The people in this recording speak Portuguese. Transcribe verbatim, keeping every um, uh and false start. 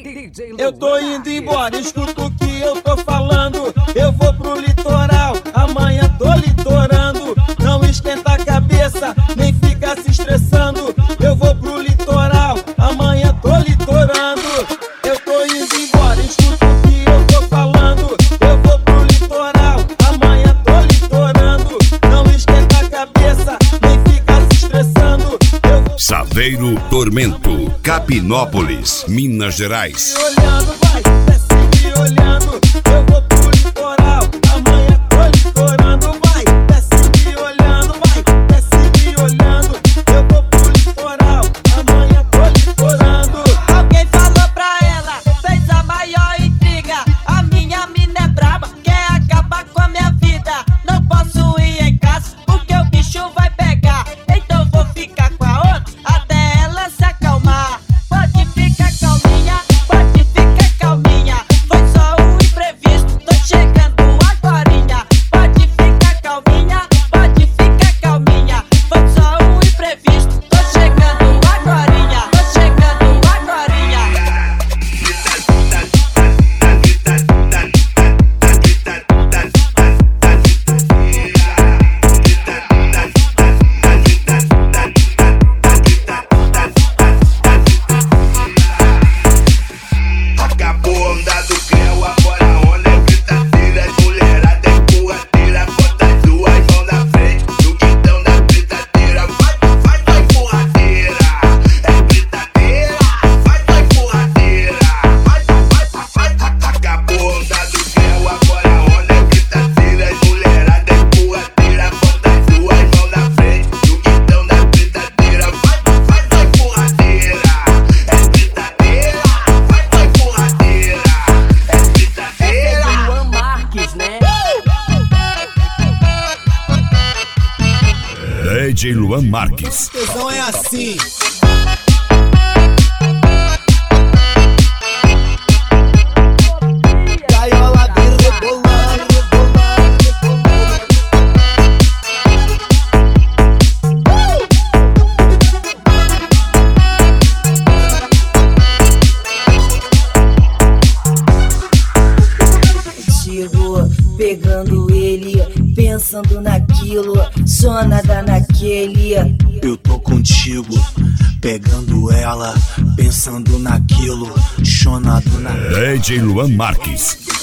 Eu tô indo embora, escuta o que eu tô falando. Eu vou pro litoral, amanhã tô litorando. Não esquenta a cabeça, nem fica se estressando. Eu vou pro litoral, amanhã tô litorando. Eu tô indo embora, escuta o que eu tô falando. Eu vou pro litoral, amanhã tô litorando. Não esquenta a cabeça, nem fica se estressando. Eu vou... Saveiro Tormento, Capinópolis, Minas Gerais. Me olhando, vai, desce me olhando. Eu vou pro litoral, amanhã tô litorando. Vai, desce me olhando, vai, desce me olhando. Eu vou pro litoral, amanhã tô litorando. Alguém falou pra ela, fez a maior intriga. A minha mina é braba, quer acabar com a minha vida. Não posso ir em casa, porque o bicho vai pegar. Então vou ficar com a outra, até ela se acalmar. Pode ficar calminha, pode ficar calminha. Foi só um imprevisto, tô chegando agorinha. Pode ficar calminha, pode ficar calminha. Foi só um imprevisto, tô chegando agorinha. Tô chegando agorinha. Acabou a onda do creu, agora a onda é gritadeira. As mulherada empurra, tira, bota as duas mãos na frente. No guidão da gritadeira, vai, vai, vai, empurradeira. É gritadeira, vai, vai, empurradeira. Vai, vai, vai, vai. Acabou a onda do creu, agora a onda é gritadeira. As mulherada empurra, tira, bota as duas mãos na frente. No guidão da gritadeira, vai, vai, vai, empurradeira. É gritadeira, vai, vai, empurradeira. É gritadeira. Luan Marques, né? D J Luan Marques. Tesão é assim. Gaiola de rebolar, rebolar, rebolar. Chegou pegando ele, pensando naquilo, só nada naquele. Eu tô contigo, pegando ela, pensando naquilo, chonado na D J Luan Marques.